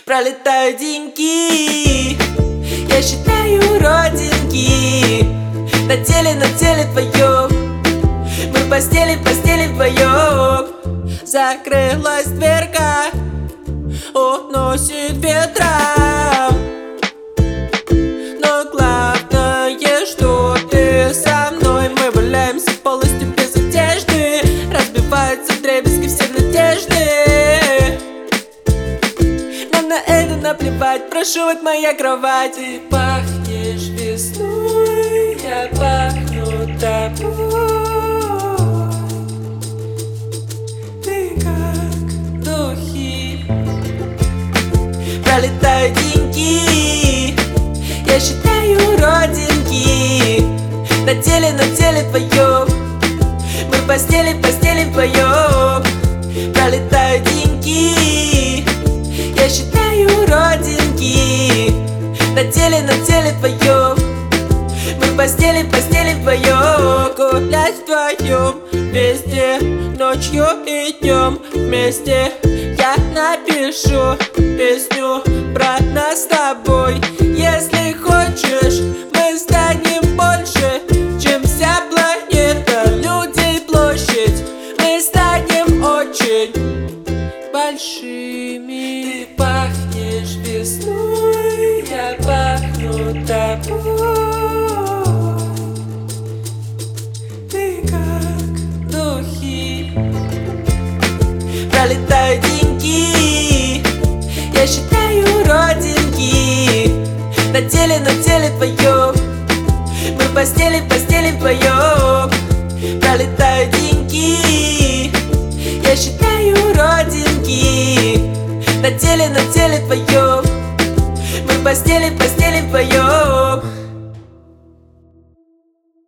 Пролетают деньги, я считаю родинки на теле твоем. Мы в постели вдвоем. Закрылась дверка, уносит ветра, но главное, что ты со мной. Мы валяемся полностью без одежды, разбиваются вдребезги все надежды. Нам на это наплевать, прошу, вот моя кровать. Ты пахнешь весной, я пахну тобой. Пролетают деньги, я считаю родинки на теле твоем. Мы в постели вдвоем. Пролетают деньги, я считаю родинки на теле твоем. Мы в постели вдвоем. Гулять вдвоем везде, ночью и днем вместе. Я напишу песню про нас с тобой. Если хочешь, мы станем больше, чем вся планета, людей площадь. Мы станем очень большими. Ты пахнешь весной, я пахну тобой. Ты как духи. Пролетают деньги, я считаю родинки на теле твоем. Мы в постели вдвоем. Пролетают деньги, я считаю родинки на теле твоем. Мы в постели вдвоем.